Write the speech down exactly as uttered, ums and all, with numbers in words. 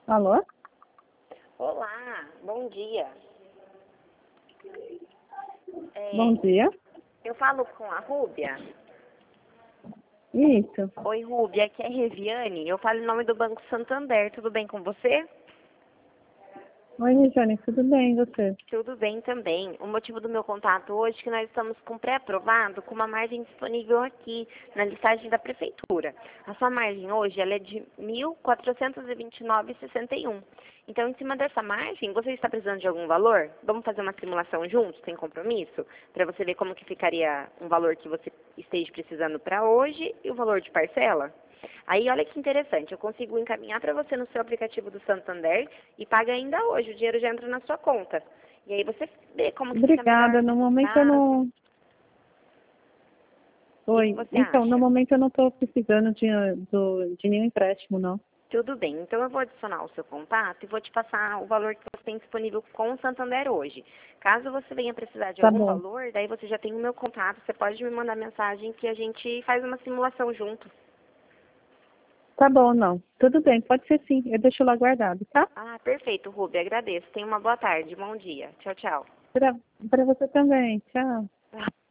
Alô? Olá, bom dia. É, Bom dia. eu falo com a Rúbia. Isso. Oi, Rúbia, aqui é Reviane. Eu falo em nome do Banco Santander. Tudo bem com você? Oi, Regiane, tudo bem, e você? Tudo bem também. O motivo do meu contato hoje é que nós estamos com pré-aprovado com uma margem disponível aqui na listagem da Prefeitura. A sua margem hoje ela é de mil quatrocentos e vinte e nove vírgula sessenta e um. Então, em cima dessa margem, você está precisando de algum valor? Vamos fazer uma simulação juntos, sem compromisso? Para você ver como que ficaria um valor que você esteja precisando para hoje e o valor de parcela? Aí, olha que interessante, eu consigo encaminhar para você no seu aplicativo do Santander e paga ainda hoje, o dinheiro já entra na sua conta. E aí você vê como que fica melhor Obrigada, no no seu momento eu caso. não... O que, que Oi, você então, no acha? momento eu não estou precisando de, do, de nenhum empréstimo, não. Tudo bem, então eu vou adicionar o seu contato e vou te passar o valor que você tem disponível com o Santander hoje. Caso você venha precisar de Tá algum bom. valor, daí você já tem o meu contato, você pode me mandar mensagem que a gente faz uma simulação junto. Tá bom, não. Tudo bem, pode ser sim. Eu deixo lá guardado, tá? Ah, perfeito, Rubi, agradeço. Tenha uma boa tarde, bom dia. Tchau, tchau. Pra, pra você também. Tchau.